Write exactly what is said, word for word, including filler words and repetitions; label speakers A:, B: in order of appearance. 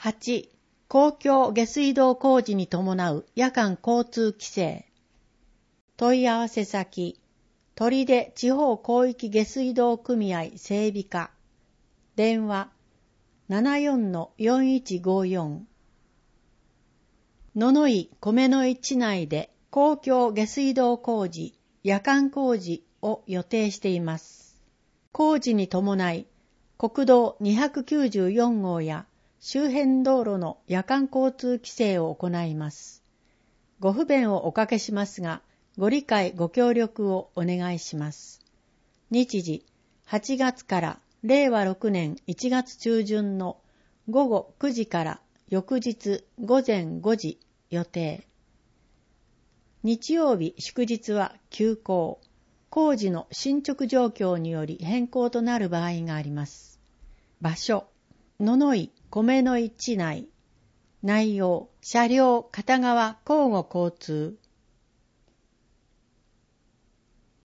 A: はち、公共下水道工事に伴う夜間交通規制。問い合わせ先、取手地方広域下水道組合整備課。電話 ななよんのよんいちごよん。野々井米の井地内で公共下水道工事、夜間工事を予定しています。工事に伴い、国道にひゃくきゅうじゅうよん号や周辺道路の夜間交通規制を行います。ご不便をおかけしますが、ご理解ご協力をお願いします。日時、はちがつかられいわろくねんいちがつ中旬のごごくじから翌日ごぜんごじ予定。日曜日祝日は休校。工事の進捗状況により変更となる場合があります。場所、野々井米の井地内。内容、車両片側交互交通。